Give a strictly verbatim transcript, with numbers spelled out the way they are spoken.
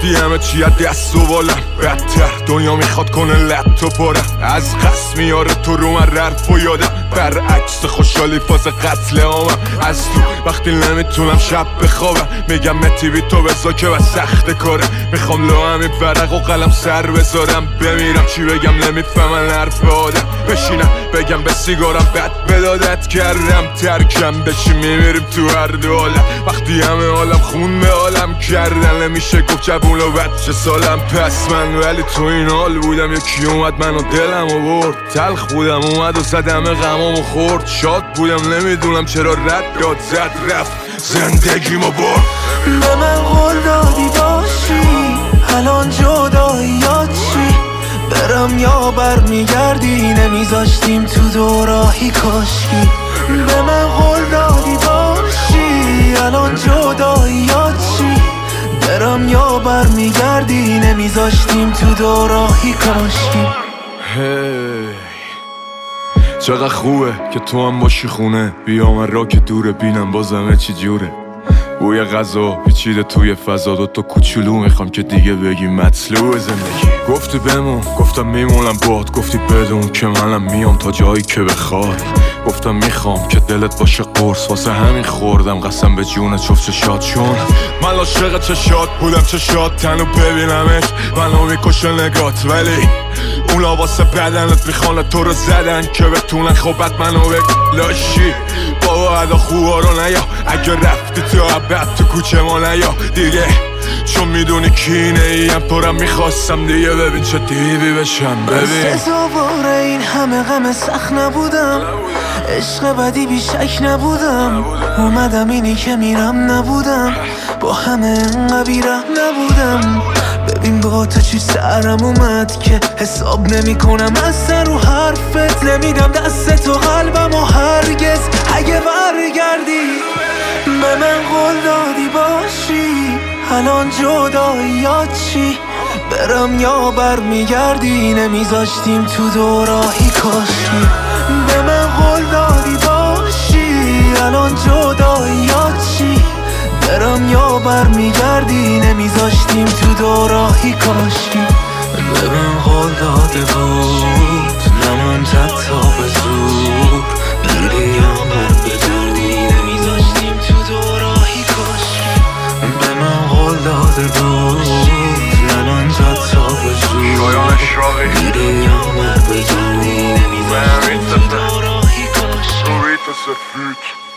وقتی همه چی از دست و بالم بدتر دنیا میخواد کنه لط و پارم از قصد میاره تو رو من ررف و یادم برعکس خوشحالی فاز قتل عامم از تو وقتی نمیتونم شب بخوابم میگم متی بی تو بزا که بس سخت کارم میخوام لو همین ورق و قلم سر بذارم بمیرم چی بگم نمیفهمن حرف آدم بشینم بگم به سیگارم بد بدادت کردم ترکم بشی میمیریم تو هر دو عالم وقتی همه عالم خون به عالم کردن نمیشه گفت جوون و بچه سالم پس من ولی تو این حال بودم یکی اومد منو دلم و برد تلخ بودم اومد و زدم غمامو خورد شاد بودم نمیدونم چرا رد داد زد رفت زندگیمو برد به من قول دادی باشی الان جداییات چی برم یا برمیگردی نمیذاشتیم تو دوراهی کاشکی به من قول دادی باشی الان جداییات چی برم یا برمیگردی نمیذاشتیم تو دوراهی کاشکی هی چقدر خوبه که تو هم باشی خونه بیا من را که دوره بینم بازمه چی جوره بوی غذا پیچیده توی فضا دوتا کوچولو میخوام که دیگه بگی مطلوب زندگی گفتی بمون گفتم میمونم باد گفتی بدون که منم میام تا جایی که بخوای گفتم میخوام که دلت باشه قرص واسه همین خوردم قسم به جون چفت چشات چون من عاشق چشات بودم چشات تنو ببینمش منو میکشه نگات ولی اونا واسه بدنت میخوان تو رو زدن که بتونن خوبت منو بلاشی بابا ادا خوبا رو نیا اگه رفتی تو عبد تو کوچه ما نیا دیگه چون میدونی کینه ایم تو رو میخواستم دیگه ببین چه دیوی بشم ببین سزاوار این همه غم سخت نبودم عشق بدی بیشک نبودم اومدم اینی که میرم نبودم با همه انقدر بیرم نبودم ببین با تو چی سرم اومد که حساب نمی کنم از سر و حرفت نمیدم دست تو قلبم و هرگز اگه برگردی به من قول دادی باشی الان جداییات چی برم یا برمیگردی نمیذاشتیم تو دوراهی کاشی به من قول دادی باشی الان جداییات چی برم یا برمیگردی نمیذاشتیم تو دوراهی کاشی به من قول داده بود نمون تا به زور بری یا برگردی نمیذاشتیم تو دوراهی کاشی به من قول داده بود نمون تا به زور بری یا برگردی نمیذاشتیم تو دوراهی کاشی